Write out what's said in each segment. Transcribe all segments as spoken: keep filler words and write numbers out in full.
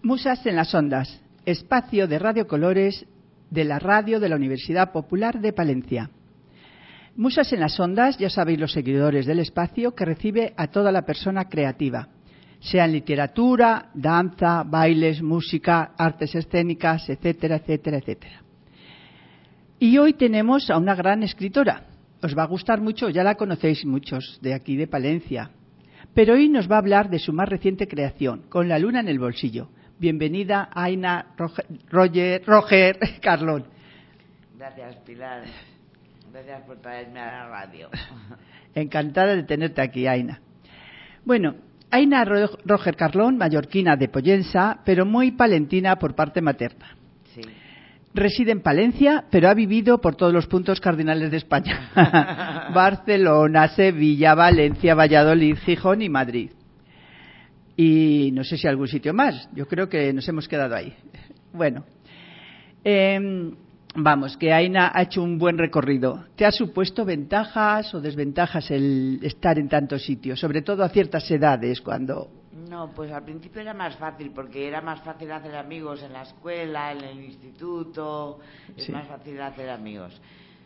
Musas en las Ondas, espacio de radiocolores de la radio de la Universidad Popular de Palencia. Musas en las Ondas, ya sabéis los seguidores del espacio, que recibe a toda la persona creativa, sea en literatura, danza, bailes, música, artes escénicas, etcétera, etcétera, etcétera. Y hoy tenemos a una gran escritora. Os va a gustar mucho, ya la conocéis muchos de aquí de Palencia. Pero hoy nos va a hablar de su más reciente creación, Con la luna en el bolsillo. Bienvenida, Aina Roger, Roger, Roger Carlón. Gracias, Pilar. Gracias por traerme a la radio. Encantada de tenerte aquí, Aina. Bueno, Aina Roger Carlón, mallorquina de Pollensa, pero muy palentina por parte materna. Sí. Reside en Palencia, pero ha vivido por todos los puntos cardinales de España. Barcelona, Sevilla, Valencia, Valladolid, Gijón y Madrid. Y no sé si algún sitio más. Yo creo que nos hemos quedado ahí. Bueno, eh, vamos, que Aina ha hecho un buen recorrido. ¿Te ha supuesto ventajas o desventajas el estar en tantos sitios? Sobre todo a ciertas edades, cuando... No, pues al principio era más fácil, porque era más fácil hacer amigos en la escuela, en el instituto. Es sí. más fácil hacer amigos.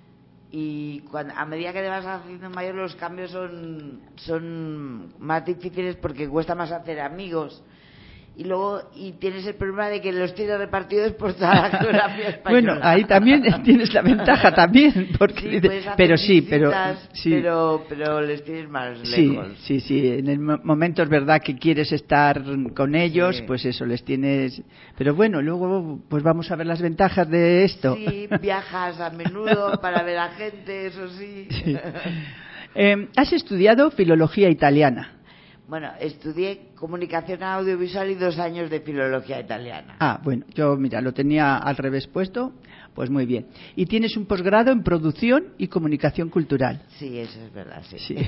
Y cuando, a medida que te vas haciendo mayor, los cambios son, son más difíciles porque cuesta más hacer amigos. Y luego y tienes el problema de que los tienes repartidos por toda la geografía española. Bueno, ahí también tienes la ventaja también, porque sí, pero sí, pero sí, pero pero les tienes más sí, lejos. Sí, sí, en el momento es verdad que quieres estar con ellos, sí. Pues eso les tienes. Pero bueno, luego pues vamos a ver las ventajas de esto. Sí, viajas a menudo para ver a gente, eso sí. sí. Eh, has estudiado filología italiana. Bueno, estudié comunicación audiovisual y dos años de filología italiana. Ah, bueno, yo mira, lo tenía al revés puesto, pues muy bien. Y tienes un posgrado en producción y comunicación cultural. Sí, eso es verdad, sí. sí.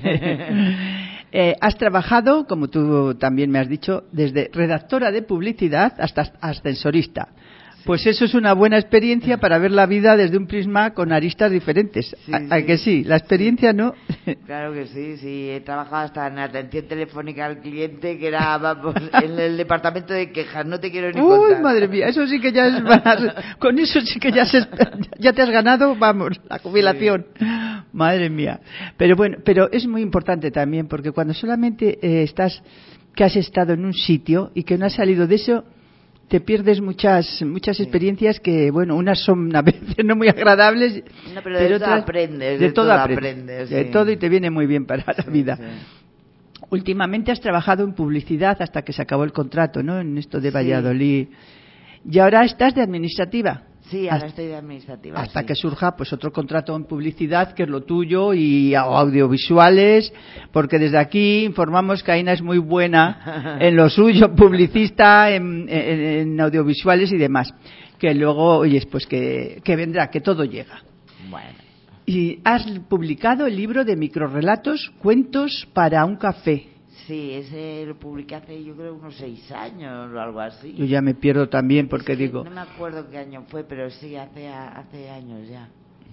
eh, has trabajado, como tú también me has dicho, desde redactora de publicidad hasta ascensorista. Sí. Pues eso es una buena experiencia para ver la vida desde un prisma con aristas diferentes. Sí, ¿A, a sí. que sí? La experiencia, ¿no? Claro que sí, sí. He trabajado hasta en atención telefónica al cliente, que era, vamos, en el departamento de quejas. No te quiero ni Uy, contar. Uy, madre mía, eso sí que ya es... Con eso sí que ya, se, ya te has ganado, vamos, la jubilación. Sí. Madre mía. Pero bueno, pero es muy importante también, porque cuando solamente eh, estás, que has estado en un sitio y que no has salido de eso, te pierdes muchas muchas sí. experiencias que, bueno, unas son a veces no muy agradables, no, pero de pero todo otras, aprendes, de, de todo, todo aprendes, aprendes sí. de todo, y te viene muy bien para la sí, vida. Sí. Últimamente has trabajado en publicidad hasta que se acabó el contrato, ¿no? En esto de Valladolid. Sí. Y ahora estás de administrativa. Sí, ahora hasta, estoy de administrativa. Hasta sí. que surja pues otro contrato en publicidad, que es lo tuyo, y audiovisuales, porque desde aquí informamos que Aina es muy buena en lo suyo, publicista, en, en, en audiovisuales y demás. Que luego, oyes, pues que, que vendrá, que todo llega. Bueno. Y has publicado el libro de microrrelatos, Cuentos para un café. Sí, ese lo publiqué hace yo creo unos seis años o algo así. Yo ya me pierdo también porque es que digo... No me acuerdo qué año fue, pero sí, hace, hace años ya.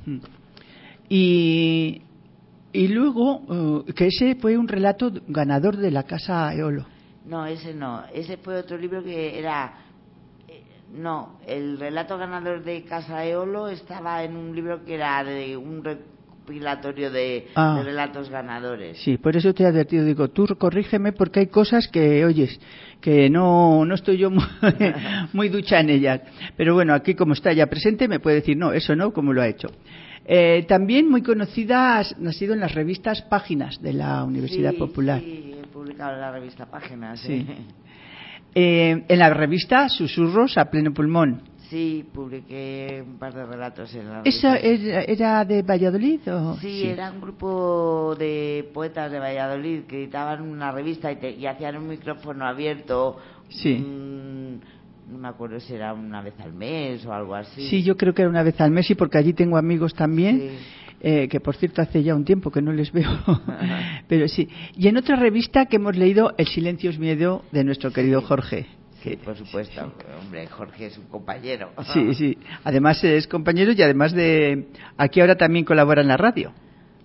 Y, y luego, uh, que ese fue un relato ganador de la Casa Eolo. No, ese no. Ese fue otro libro que era... Eh, no, el relato ganador de Casa Eolo estaba en un libro que era de un... recopilatorio de, ah, de relatos ganadores. Sí, por eso te he advertido, digo, tú corrígeme porque hay cosas que, oyes, que no, no estoy yo muy, muy ducha en ellas. Pero bueno, aquí como está ya presente me puede decir, no, eso no, como lo ha hecho. Eh, también muy conocida ha sido en las revistas Páginas de la Universidad sí, Popular. Sí, he publicado en la revista Páginas. Sí. Sí. Eh, en la revista Susurros a pleno pulmón. Sí, publiqué un par de relatos en la ¿Esa era, era de Valladolid? O? Sí, sí, era un grupo de poetas de Valladolid que editaban una revista y, te, y hacían un micrófono abierto. Sí. Un, no me acuerdo si era una vez al mes o algo así. Sí, yo creo que era una vez al mes, y porque allí tengo amigos también, sí. eh, que por cierto hace ya un tiempo que no les veo. Pero sí. Y en otra revista que hemos leído, El silencio es miedo, de nuestro querido sí. Jorge. Sí, por supuesto, sí. Hombre, Jorge es un compañero. Sí, sí, además es compañero y además de... Aquí ahora también colabora en la radio. Ah,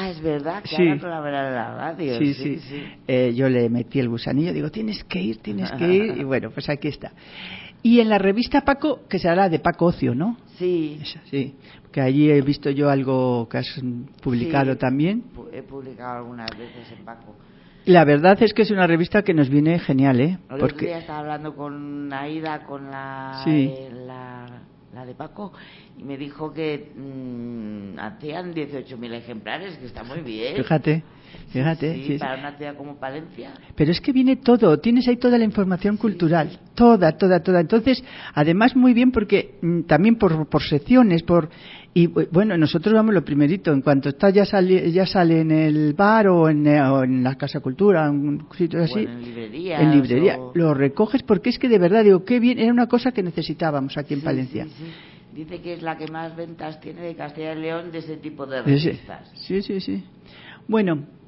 Ah, es verdad, que sí. ahora colabora en la radio. Sí, sí. sí. sí. Eh, yo le metí el gusanillo, digo, tienes que ir, tienes que ir, y bueno, pues aquí está. Y en la revista Paco, que será de Paco Ocio, ¿no? Sí. Esa, sí, que allí he visto yo algo que has publicado sí, también. He publicado algunas veces en Paco. La verdad es que es una revista que nos viene genial, ¿eh? El Porque... otro día estaba hablando con Aida, con la, sí. eh, la, la de Paco, y me dijo que mmm, hacían dieciocho mil ejemplares, que está muy bien. Fíjate, fíjate. Sí, sí, sí, para una ciudad como Palencia. Pero es que viene todo, tienes ahí toda la información sí, cultural, sí. toda, toda, toda. Entonces, además muy bien porque mmm, también por, por secciones, por... Y bueno, nosotros vamos lo primerito, en cuanto está ya sale, ya sale en el bar o en, o en la Casa Cultura, en un sitio así. Bueno, en librería. En librería. O... Lo recoges porque es que de verdad, digo, qué bien, era una cosa que necesitábamos aquí en sí, Palencia. Sí, sí. Dice que es la que más ventas tiene de Castilla y León de ese tipo de revistas. Sí, sí, sí. Bueno, bueno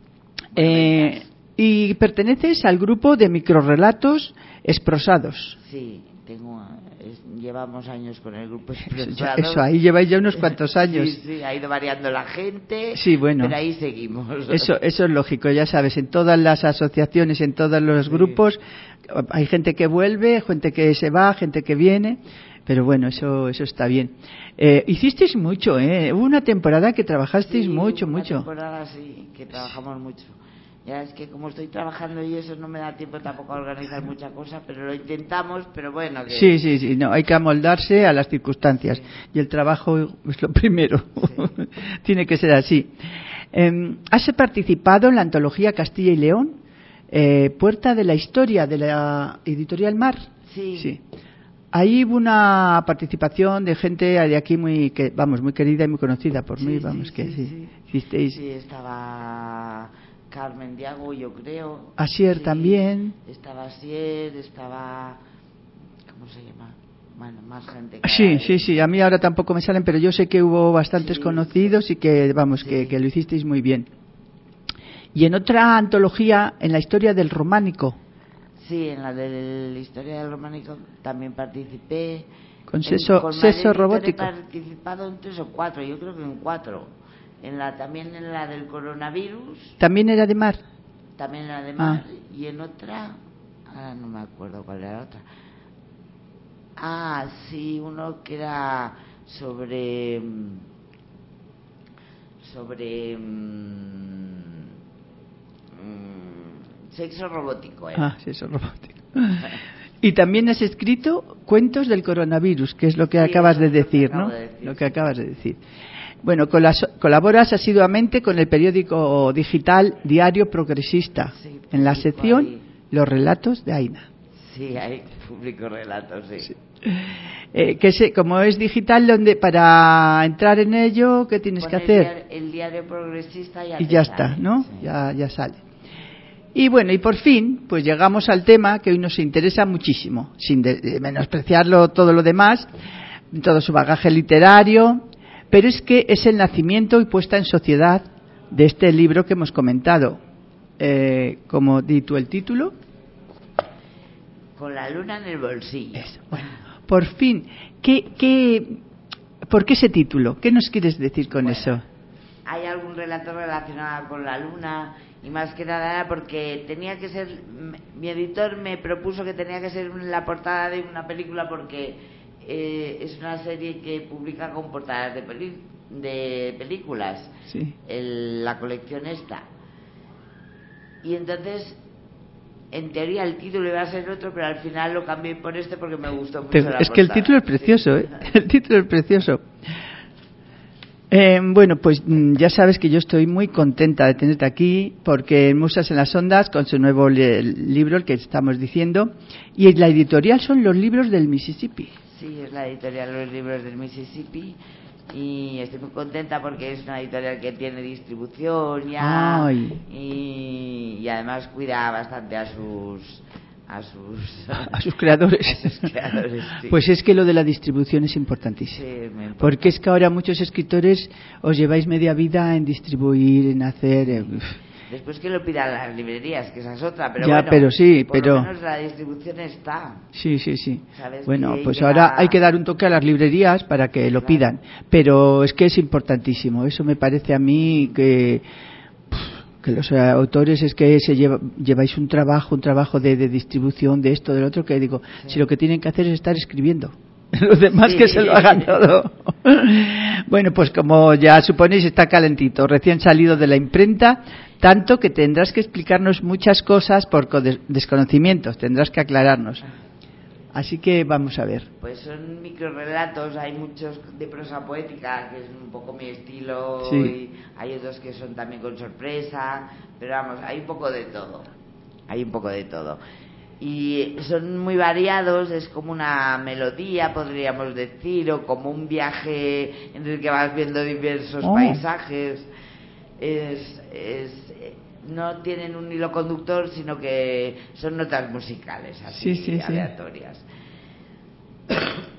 eh, y perteneces al grupo de microrrelatos esprosados. Sí, tengo... Es, llevamos años con el grupo eso, ya, eso, ahí lleváis ya unos cuantos años. Sí, sí, ha ido variando la gente, sí, bueno, pero ahí seguimos. Eso, eso es lógico, ya sabes, en todas las asociaciones, en todos los sí. grupos, hay gente que vuelve, gente que se va, gente que viene, pero bueno, eso eso está bien. Eh, hicisteis mucho, ¿eh? Hubo una temporada que trabajasteis sí, mucho, una mucho. Una temporada sí, que trabajamos mucho. Ya es que como estoy trabajando y eso no me da tiempo tampoco a organizar mucha cosa, pero lo intentamos, pero bueno. Que... Sí, sí, sí, no, hay que amoldarse a las circunstancias sí. y el trabajo es lo primero, sí. tiene que ser así. Eh, ¿Has participado en la antología Castilla y León, eh, Puerta de la Historia, de la editorial Mar? Sí. sí. Ahí hubo una participación de gente de aquí muy, que, vamos, muy querida y muy conocida por sí, mí, vamos, sí, que sí. sí. Sí, hicisteis. sí estaba... Carmen Diago, yo creo. Asier sí, también. Estaba Asier, estaba... ¿Cómo se llama? Bueno, más gente. Que sí, hay. sí, sí. A mí ahora tampoco me salen, pero yo sé que hubo bastantes sí, conocidos sí. y que, vamos, sí. que, que lo hicisteis muy bien. Y en otra antología, en la historia del románico. Sí, en la de la historia del románico también participé. Con seso, en, con seso robótico. He participado en tres o cuatro, yo creo que en cuatro. En la, también en la del coronavirus. ¿También era de Mar? También era de Mar. Ah. Y en otra, ahora no me acuerdo cuál era la otra. Ah, sí, uno que era sobre... Sobre... Mmm, sexo robótico. ¿eh? Ah, sexo robótico. Y también has escrito cuentos del coronavirus, que es lo que sí, acabas de decir, lo ¿no? De decir, lo que sí. acabas de decir. Bueno, colaboras asiduamente con el periódico digital Diario Progresista, sí, en la sección ahí. Los Relatos de Aina. Sí, hay público relatos, sí. sí. Eh, que se, como es digital, donde para entrar en ello, ¿qué tienes Pon que hacer? El diario, el diario Progresista ya y ya sale, está, ¿no? Sí. Ya, ya sale. Y bueno, y por fin, pues llegamos al tema que hoy nos interesa muchísimo, sin de, de menospreciarlo todo lo demás, todo su bagaje literario, pero es que es el nacimiento y puesta en sociedad de este libro que hemos comentado. Eh, como di tú el título. Con la luna en el bolsillo. Eso, bueno, por fin, ¿qué, qué, ¿por qué ese título? ¿Qué nos quieres decir con bueno, eso? Hay algún relato relacionado con la luna y más que nada era porque tenía que ser, mi editor me propuso que tenía que ser la portada de una película porque eh, es una serie que publica con portadas de, peli, de películas, sí. el, la colección esta. Y entonces, en teoría el título iba a ser otro, pero al final lo cambié por este porque me gustó mucho Te, la es portada. que el título es precioso, ¿eh? El título es precioso. Eh, bueno, pues ya sabes que yo estoy muy contenta de tenerte aquí porque Musas en las Ondas, con su nuevo le- libro, el que estamos diciendo, y la editorial son los libros del Mississippi. Sí, es la editorial Los Libros del Mississippi y estoy muy contenta porque es una editorial que tiene distribución ya y, y además cuida bastante a sus a sus a sus creadores, a sus creadores sí. Pues es que lo de la distribución es importantísimo, sí, porque es que ahora muchos escritores os lleváis media vida en distribuir, en hacer, eh, Después que lo pidan las librerías, que esa es otra, pero ya, bueno, pero sí, por pero... lo menos la distribución está. Sí, sí, sí. ¿Sabes? Bueno, que pues llega... ahora hay que dar un toque a las librerías para que lo claro. pidan, pero es que es importantísimo. Eso me parece a mí que que los autores es que se lleva, lleváis un trabajo, un trabajo de, de distribución de esto, del otro, que digo, sí. Si lo que tienen que hacer es estar escribiendo. Los demás sí. Que se lo hagan todo. Bueno, pues como ya suponéis está calentito, recién salido de la imprenta, tanto que tendrás que explicarnos muchas cosas por desconocimientos, tendrás que aclararnos. Así que vamos a ver. Pues son microrelatos, hay muchos de prosa poética, que es un poco mi estilo, sí. Y hay otros que son también con sorpresa, pero vamos, hay un poco de todo, hay un poco de todo. Y son muy variados, es como una melodía, podríamos decir, o como un viaje en el que vas viendo diversos oh. paisajes. Es, es, no tienen un hilo conductor, sino que son notas musicales, así, sí, sí, aleatorias. Sí.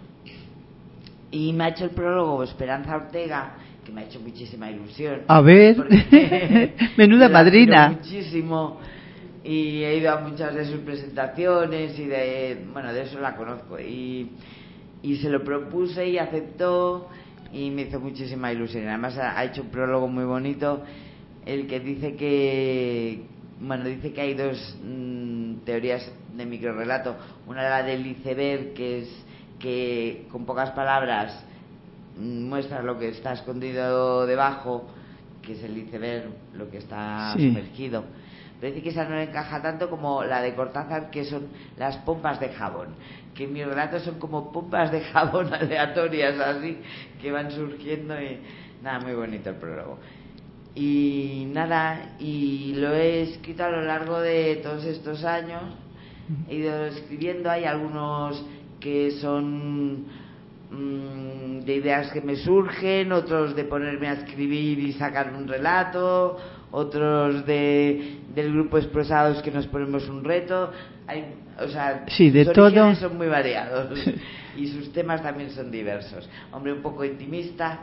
Y me ha hecho el prólogo Esperanza Ortega, que me ha hecho muchísima ilusión. A ver, menuda madrina. Muchísimo. Y he ido a muchas de sus presentaciones y de, bueno, de eso la conozco. Y, y se lo propuse y aceptó y me hizo muchísima ilusión. Además ha, ha hecho un prólogo muy bonito, el que dice que, bueno, dice que hay dos mmm, teorías de microrrelato. Una la del iceberg, que es que con pocas palabras mmm, muestra lo que está escondido debajo, que es el iceberg, lo que está sí. sumergido. Pero dice que esa no le encaja tanto como la de Cortázar, que son las pompas de jabón, que mis relatos son como pompas de jabón aleatorias así, que van surgiendo y nada, muy bonito el prólogo. Y nada, y lo he escrito a lo largo de todos estos años, he ido escribiendo, hay algunos que son mmm, de ideas que me surgen, otros de ponerme a escribir y sacar un relato, otros de del grupo Expresados que nos ponemos un reto. Hay, o sea, sí, de sus todo. orígenes son muy variados y sus temas también son diversos. Hombre, un poco intimista,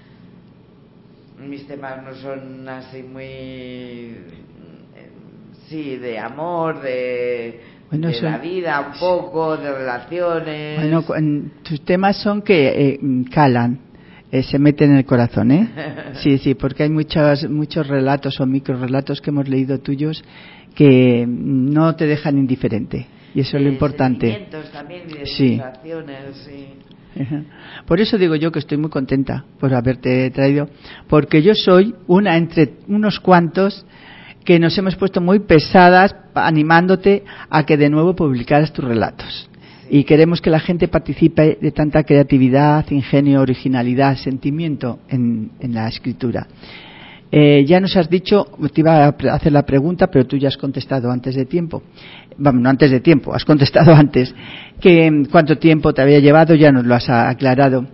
mis temas no son así muy sí, de amor, de bueno, de son... la vida un poco, de relaciones. Bueno, tus temas son que eh, calan. Eh, se mete en el corazón, ¿eh? Sí, sí, porque hay muchos muchos relatos o microrelatos que hemos leído tuyos que no te dejan indiferente, y eso de es lo importante. Sentimientos también y de sí. sensaciones, sí. Por eso digo yo que estoy muy contenta por haberte traído, porque yo soy una entre unos cuantos que nos hemos puesto muy pesadas animándote a que de nuevo publicaras tus relatos. Y queremos que la gente participe de tanta creatividad, ingenio, originalidad, sentimiento en, en la escritura. Eh, ya nos has dicho, te iba a hacer la pregunta, pero tú ya has contestado antes de tiempo. Vamos, no antes de tiempo, has contestado antes. Que cuánto tiempo te había llevado, ya nos lo has aclarado.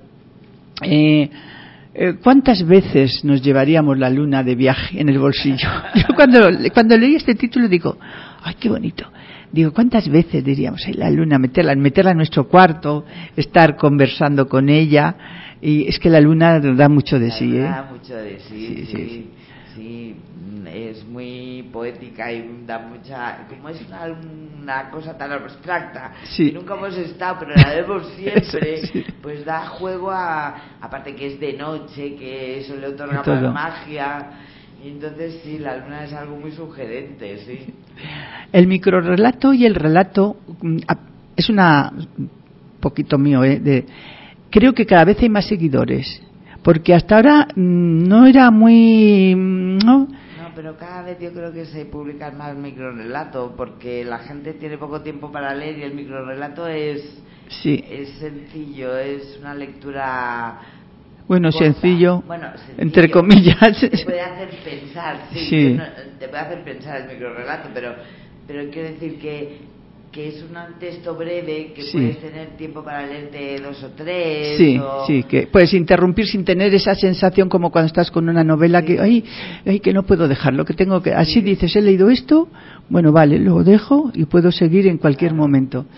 Eh, eh, ¿Cuántas veces nos llevaríamos la luna de viaje en el bolsillo? Yo cuando, cuando leí este título digo, ¡ay, qué bonito! Digo, ¿cuántas veces diríamos, ay, la luna, meterla, meterla en nuestro cuarto, estar conversando con ella? Y es que la luna da mucho de la sí, ¿eh? Da mucho de sí, sí, sí, sí, sí, es muy poética y da mucha, como es una, una cosa tan abstracta, sí. que nunca hemos estado, pero la vemos siempre, eso, sí. Pues da juego a, aparte que es de noche, que eso le otorga más magia. Y entonces sí, la luna es algo muy sugerente, sí. El microrrelato y el relato es una poquito mío, ¿eh? De, creo que cada vez hay más seguidores, porque hasta ahora no era muy, ¿no? No, pero cada vez yo creo que se publican más microrelato, porque la gente tiene poco tiempo para leer y el microrrelato es, sí. es sencillo, es una lectura. Bueno, corta. Sencillo, bueno, sencillo, entre comillas. Te puede hacer pensar, sí, sí. No, te puede hacer pensar el microrrelato, pero, pero quiero decir que, que es un texto breve que sí. Puedes tener tiempo para leerte dos o tres. Sí, o... sí, que puedes interrumpir sin tener esa sensación como cuando estás con una novela sí. que, ay, ay, que no puedo dejarlo, que tengo que. Así sí. Dices, he leído esto, bueno, vale, lo dejo y puedo seguir en cualquier claro. momento.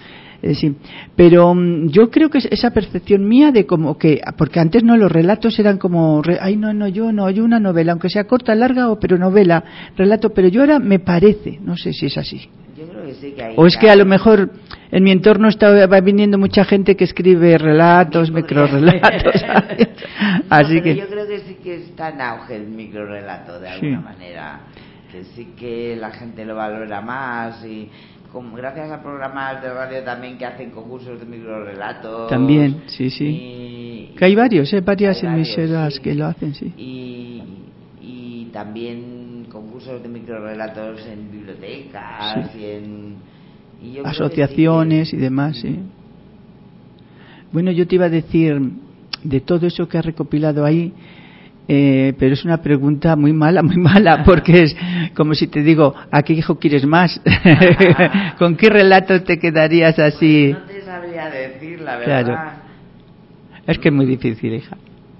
Eh, sí, pero um, yo creo que es esa percepción mía de como que, porque antes no, los relatos eran como, re, ay no, no, yo no, yo una novela, aunque sea corta, larga, o pero novela, relato, pero yo ahora me parece, no sé si es así. Yo creo que sí que hay. O es que a lo mejor en mi entorno está va viniendo mucha gente que escribe relatos, microrelatos. Así no, que yo creo que sí que está en auge el microrelato de alguna sí. manera, que sí que la gente lo valora más y como gracias a programas de radio también que hacen concursos de microrelatos. También, sí, sí. Y, que hay varios, ¿eh? Varias hay emisoras sí. que lo hacen, sí. Y, y también concursos de microrelatos en bibliotecas sí. y en y yo asociaciones sí que... y demás, sí. Bueno, yo te iba a decir de todo eso que has recopilado ahí, eh, pero es una pregunta muy mala, muy mala, porque es como si te digo, ¿a qué hijo quieres más? ¿Con qué relato te quedarías así? Pues no te sabría decir, la verdad. Claro. Es que es muy difícil, hija.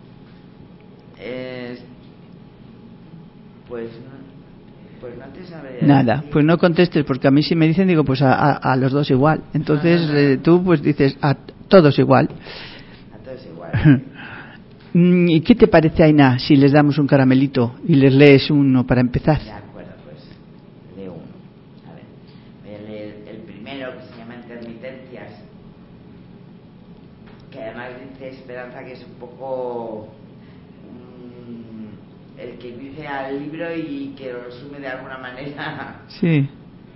Eh, pues pues no te sabría nada, decir. pues no contestes, porque a mí si me dicen, digo, pues a, a, a los dos igual. Entonces ah, eh, tú pues dices, a todos igual. A todos igual. ¿Y qué te parece, Aina, si les damos un caramelito y les lees uno para empezar? De acuerdo, pues leo uno. A ver, voy a leer el primero, que se llama Intermitencias, que además dice Esperanza que es un poco um, el que inicia el libro y que lo resume de alguna manera. Sí.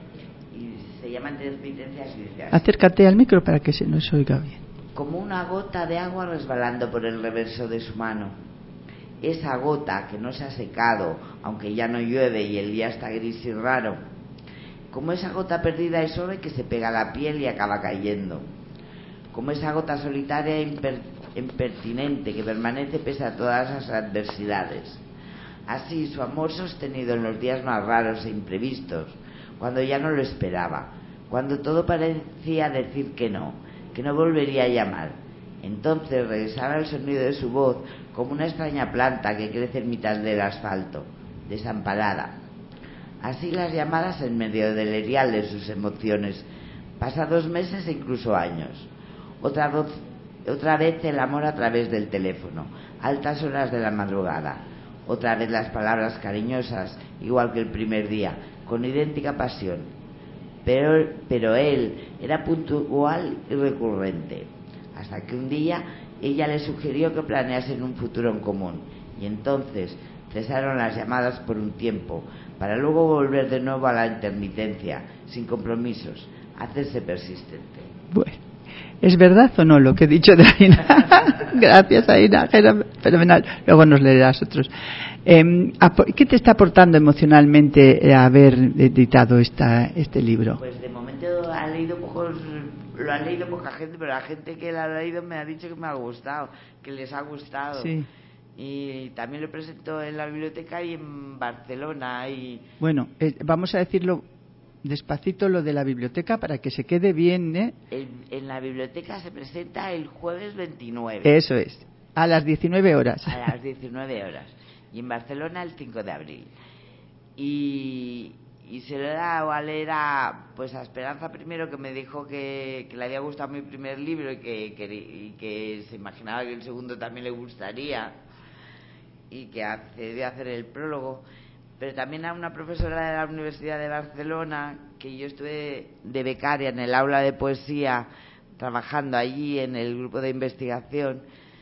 Y se llama Intermitencias y dice así. Acércate al micro para que se nos oiga bien. Como una gota de agua resbalando por el reverso de su mano. Esa gota que no se ha secado, aunque ya no llueve y el día está gris y raro. Como esa gota perdida y suave que se pega a la piel y acaba cayendo. Como esa gota solitaria e imper- impertinente que permanece pese a todas las adversidades. Así su amor sostenido en los días más raros e imprevistos, cuando ya no lo esperaba, cuando todo parecía decir que no, que no volvería a llamar. Entonces regresaba el sonido de su voz como una extraña planta que crece en mitad del asfalto, desamparada. Así las llamadas en medio del erial de sus emociones, pasados meses e incluso años. Otra, voz, otra vez el amor a través del teléfono, altas horas de la madrugada. Otra vez las palabras cariñosas, igual que el primer día, con idéntica pasión. Pero, pero él era puntual y recurrente, hasta que un día ella le sugirió que planeasen un futuro en común, y entonces cesaron las llamadas por un tiempo, para luego volver de nuevo a la intermitencia, sin compromisos, hacerse persistente. Bueno, ¿es verdad o no lo que he dicho de Aina? Gracias, Aina, fenomenal. Luego nos leerás otros. Eh, ¿Qué te está aportando emocionalmente haber editado esta, este libro? Pues de momento ha leído pocos, lo ha leído poca gente, pero la gente que lo ha leído me ha dicho que me ha gustado, que les ha gustado. Sí. Y también lo presento en la biblioteca y en Barcelona. Y bueno, eh, vamos a decirlo despacito, lo de la biblioteca, para que se quede bien, ¿eh? En, en la biblioteca se presenta el jueves veintinueve. Eso es, a las diecinueve horas. A las diecinueve horas. Y en Barcelona el cinco de abril. Y, y se lo he dado a leer a, pues a Esperanza primero, que me dijo que, que le había gustado mi primer libro y que, que, y que se imaginaba que el segundo también le gustaría, y que accedió a hacer el prólogo. Pero también a una profesora de la Universidad de Barcelona, que yo estuve de becaria en el aula de poesía, trabajando allí en el grupo de investigación.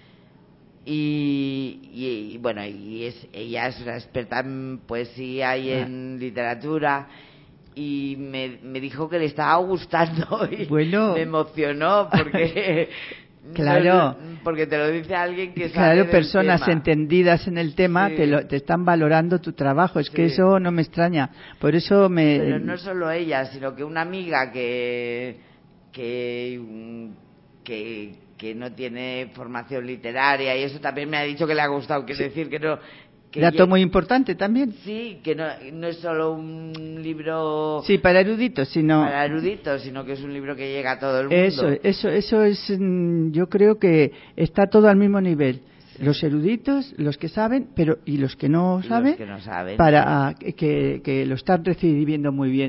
Y, y, y bueno, y es, ella es una experta en poesía y en literatura, y me, me dijo que le estaba gustando y bueno, me emocionó porque claro, no, porque te lo dice alguien que claro, sabe del personas tema. entendidas en el tema, sí. te, lo, te están valorando tu trabajo, es sí. que eso no me extraña, por eso me... Pero no solo ella, sino que una amiga que que que que no tiene formación literaria y eso también me ha dicho que le ha gustado, quiere sí. decir que no... Que dato ya, muy importante también. Sí, que no, no es solo un libro... Sí, para eruditos, sino... Para eruditos, sino que es un libro que llega a todo el mundo. Eso, eso, eso es... Yo creo que está todo al mismo nivel. Sí. Los eruditos, los que saben, pero y los que no y saben, los que no saben. Para que, que lo están recibiendo muy bien.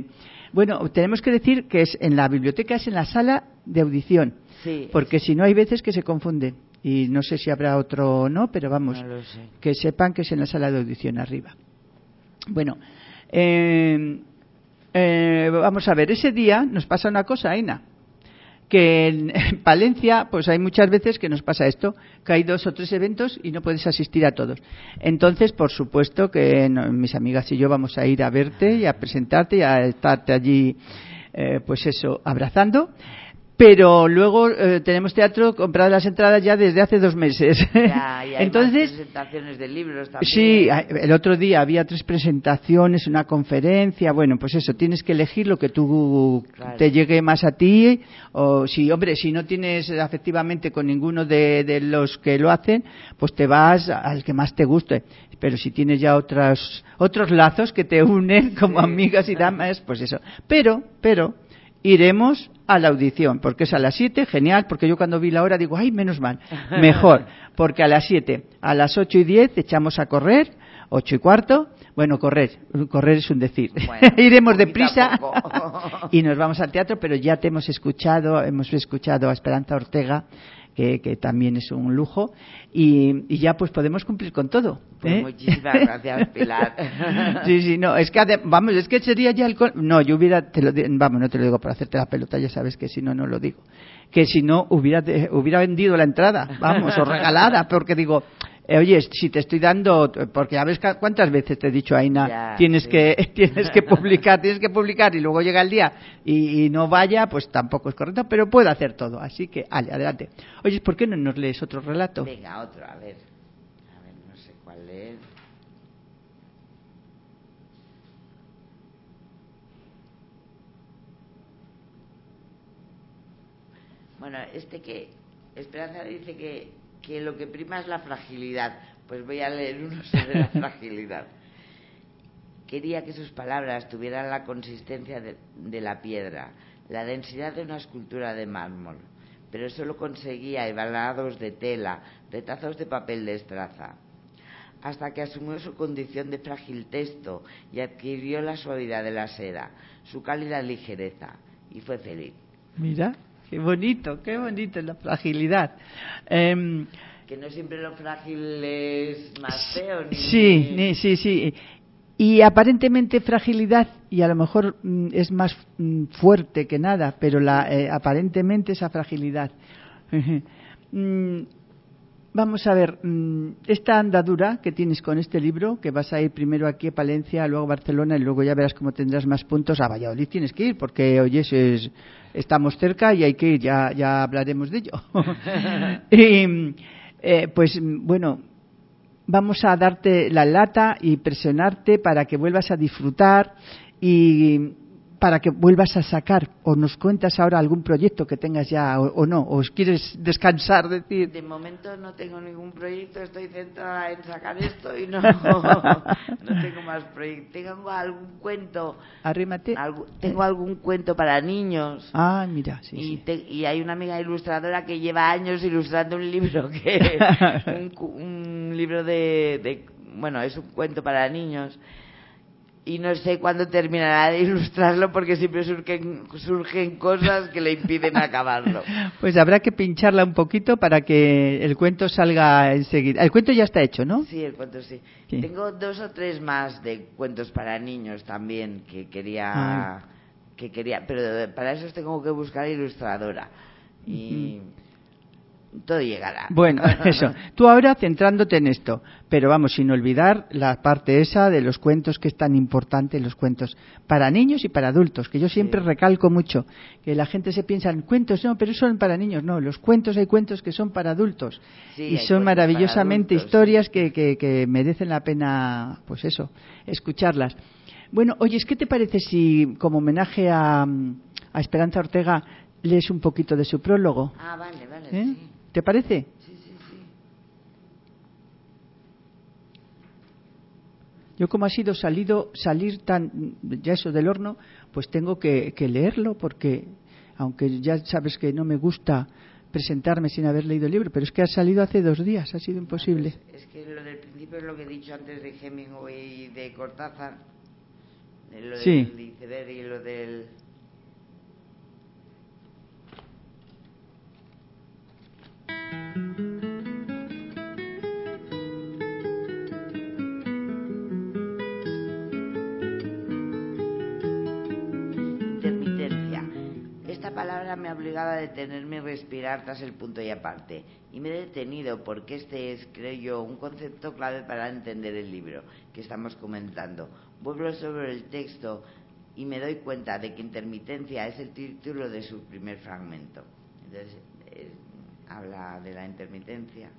Bueno, tenemos que decir que es en la biblioteca, es en la sala de audición, sí, porque si no hay veces que se confunden y no sé si habrá otro o no, pero vamos, no lo sé. que sepan que es en la sala de audición arriba. Bueno, eh, eh, vamos a ver, ese día nos pasa una cosa, Aina, que en Palencia pues hay muchas veces que nos pasa esto, que hay dos o tres eventos y no puedes asistir a todos. Entonces, por supuesto que no, mis amigas y yo vamos a ir a verte y a presentarte y a estarte allí, eh, pues eso, abrazando. Pero luego eh, tenemos teatro, compradas las entradas ya desde hace dos meses. Ya, y hay Entonces, más presentaciones de libros también. Sí, el otro día había tres presentaciones, una conferencia. Bueno, pues eso, tienes que elegir lo que tú claro. te llegue más a ti. O si, hombre, si no tienes afectivamente con ninguno de, de los que lo hacen, pues te vas al que más te guste. Pero si tienes ya otras, otros lazos que te unen como sí. amigas y damas, pues eso. Pero, pero, iremos a la audición, porque es a las siete, genial, porque yo cuando vi la hora digo, ay, menos mal, mejor, porque a las siete, a las ocho y diez echamos a correr, ocho y cuarto, bueno, correr, correr es un decir, bueno, iremos deprisa y nos vamos al teatro, pero ya te hemos escuchado, hemos escuchado a Esperanza Ortega, que, que también es un lujo, y, y ya pues podemos cumplir con todo. Pues ¿eh? Muchísimas gracias, Pilar. Sí, sí, no, es que vamos, es que sería ya el col... no, yo hubiera, te lo, vamos, no te lo digo por hacerte la pelota, ya sabes que si no, no lo digo, que si no hubiera, hubiera vendido la entrada, vamos, o regalada, porque digo, eh, oye, si te estoy dando, porque ya ves cuántas veces te he dicho, Aina, ya, tienes sí. que tienes que publicar, tienes que publicar y luego llega el día y, y no vaya, pues tampoco es correcto, pero puedo hacer todo, así que, ale, adelante. Oye, ¿por qué no nos lees otro relato? Venga, otro, a ver, a ver, no sé cuál leer. Bueno, este que Esperanza dice que, que lo que prima es la fragilidad. Pues voy a leer uno sobre la fragilidad. Quería que sus palabras tuvieran la consistencia de, de la piedra, la densidad de una escultura de mármol, pero eso lo conseguía embalados de tela, retazos de papel de estraza, hasta que asumió su condición de frágil texto y adquirió la suavidad de la seda, su cálida ligereza, y fue feliz. Mira. Qué bonito, qué bonito la fragilidad. Eh, que no siempre lo frágil es más feo. Ni sí, ni, sí, sí. Y aparentemente fragilidad, y a lo mejor mm, es más mm, fuerte que nada, pero la, eh, aparentemente esa fragilidad. mm, Vamos a ver, esta andadura que tienes con este libro, que vas a ir primero aquí a Palencia, luego a Barcelona y luego ya verás cómo tendrás más puntos. A Valladolid tienes que ir porque, oye, es, estamos cerca y hay que ir, ya, ya hablaremos de ello. y, eh, pues bueno, vamos a darte la lata y presionarte para que vuelvas a disfrutar y para que vuelvas a sacar, o nos cuentas ahora algún proyecto que tengas ya o, o no, o quieres descansar, decir. De momento no tengo ningún proyecto, estoy centrada en sacar esto y no, no tengo más proyectos. Tengo algún cuento. Arrímate. Algo, tengo algún cuento para niños. Ah, mira, sí. Y, sí. Te, y hay una amiga ilustradora que lleva años ilustrando un libro que un, un libro de, de, bueno, es un cuento para niños. Y no sé cuándo terminará de ilustrarlo porque siempre surgen, surgen cosas que le impiden acabarlo. Pues habrá que pincharla un poquito para que el cuento salga enseguida. El cuento ya está hecho, ¿no? Sí, el cuento sí. sí. Tengo dos o tres más de cuentos para niños también que quería, Ay. que quería, pero para eso tengo que buscar ilustradora. Y... Uh-huh. Todo llegará. Bueno, eso. Tú ahora centrándote en esto, pero vamos, sin olvidar la parte esa de los cuentos que es tan importante, los cuentos para niños y para adultos, que yo siempre sí. recalco mucho, que la gente se piensa en cuentos, no, pero son para niños, no, los cuentos hay cuentos que son para adultos sí, y son maravillosamente adultos, historias sí. que, que, que merecen la pena, pues eso, escucharlas. Bueno, oye, ¿qué te parece si como homenaje a, a Esperanza Ortega lees un poquito de su prólogo? Ah, vale, vale, ¿Eh? sí. ¿Te parece? Sí, sí, sí. Yo como ha sido salido salir tan ya eso del horno, pues tengo que, que leerlo porque aunque ya sabes que no me gusta presentarme sin haber leído el libro, pero es que ha salido hace dos días, ha sido imposible. Es, es que lo del principio es lo que he dicho antes de Hemingway y de Cortázar, Lo sí. del iceberg y lo del... Intermitencia. Esta palabra me ha obligado a detenerme y respirar tras el punto y aparte. Y me he detenido porque este es, creo yo, un concepto clave para entender el libro que estamos comentando. Vuelvo sobre el texto y me doy cuenta de que intermitencia es el título de su primer fragmento. Entonces, eh, habla de la intermitencia.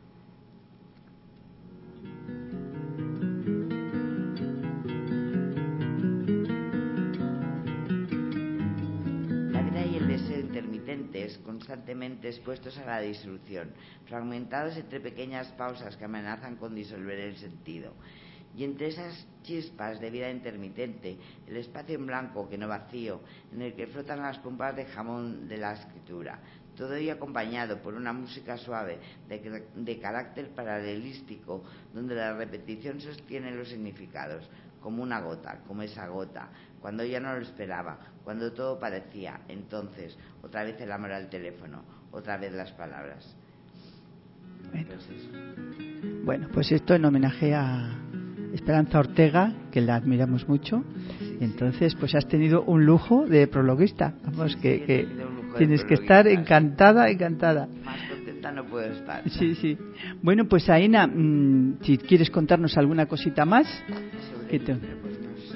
La vida y el deseo intermitentes, constantemente expuestos a la disolución, fragmentados entre pequeñas pausas que amenazan con disolver el sentido. Y entre esas chispas de vida intermitente, el espacio en blanco, que no vacío, en el que flotan las pompas de jamón de la escritura. Todo ello acompañado por una música suave, de, de carácter paralelístico, donde la repetición sostiene los significados, como una gota, como esa gota, cuando ya no lo esperaba, cuando todo parecía. Entonces, otra vez el amor al teléfono, otra vez las palabras. Bueno, bueno pues esto en homenaje a Esperanza Ortega, que la admiramos mucho. Sí, entonces, pues has tenido un lujo de prologuista. Vamos, sí, que, sí, que tienes que estar encantada, encantada. Más contenta no puedo estar. Sí, sí. Bueno, pues Aina, mmm, si quieres contarnos alguna cosita más. Sobre el libro, pues no sé.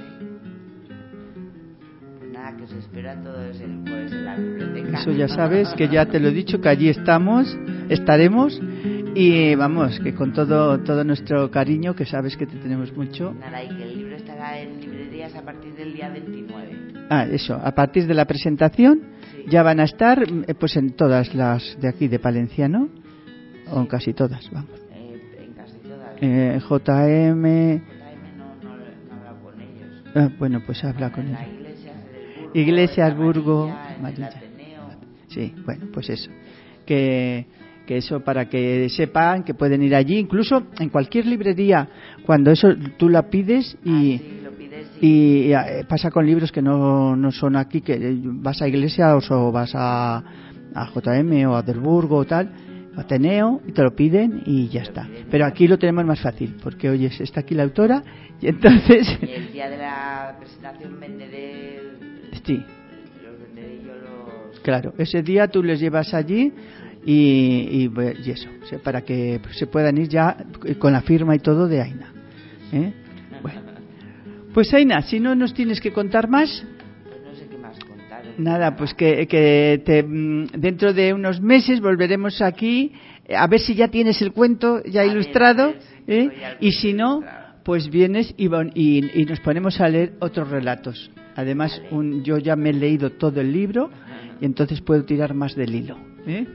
Pues nada, que os espera todos el jueves en la biblioteca. Eso ya sabes, que ya te lo he dicho, que allí estamos, estaremos. Y vamos, que con todo todo nuestro cariño, que sabes que te tenemos mucho. Nada, y que el libro estará en librerías a partir del día veintinueve. Ah, eso, a partir de la presentación, sí. Ya van a estar pues en todas las de aquí de Palencia, ¿no? Sí. O en casi todas, vamos. Eh, en casi todas. Eh, J M... J M no, no, no habla con ellos. Ah, bueno, pues habla con ellos. Iglesias del Burgo, Iglesias, Burgo, Amarilla, Amarilla. El Ateneo. Sí, bueno, pues eso. Que... que eso para que sepan que pueden ir allí, incluso en cualquier librería, cuando eso tú la pides y, ah, sí, lo pides, sí. y, y eh, pasa con libros que no, no son aquí, que vas a Iglesias o vas a, a J M o a Delburgo o tal, Ateneo, y te lo piden y ya está. Pero aquí lo tenemos más fácil, porque oye, está aquí la autora y entonces... Y el día de la presentación venderé... Sí. Los venderé yo los... Claro, ese día tú les llevas allí... Y, y, y eso, o sea, para que se puedan ir ya con la firma y todo de Aina. ¿Eh? Bueno. Pues Aina, si no nos tienes que contar más. Pues no sé qué más contar. Nada, pues que, que te, dentro de unos meses volveremos aquí a ver si ya tienes el cuento ya a ilustrado. Ver, si ¿eh? Y si no, ilustrado. Pues vienes y, y, y nos ponemos a leer otros relatos. Además, vale. un, yo ya me he leído todo el libro y entonces puedo tirar más del hilo. ¿Eh?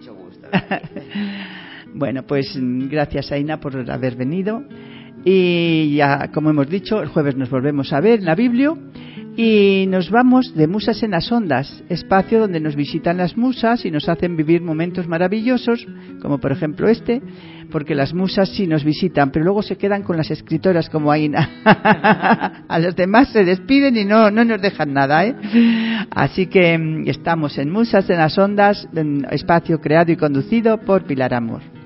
Bueno, pues gracias Aina por haber venido y ya como hemos dicho el jueves nos volvemos a ver en la Biblia y nos vamos de Musas en las Ondas, espacio donde nos visitan las musas y nos hacen vivir momentos maravillosos como por ejemplo este, porque las musas sí nos visitan pero luego se quedan con las escritoras como Aina. A los demás se despiden y no, no nos dejan nada, ¿eh? Así que estamos en Musas en las Ondas, espacio creado y conducido por Pilar Amor.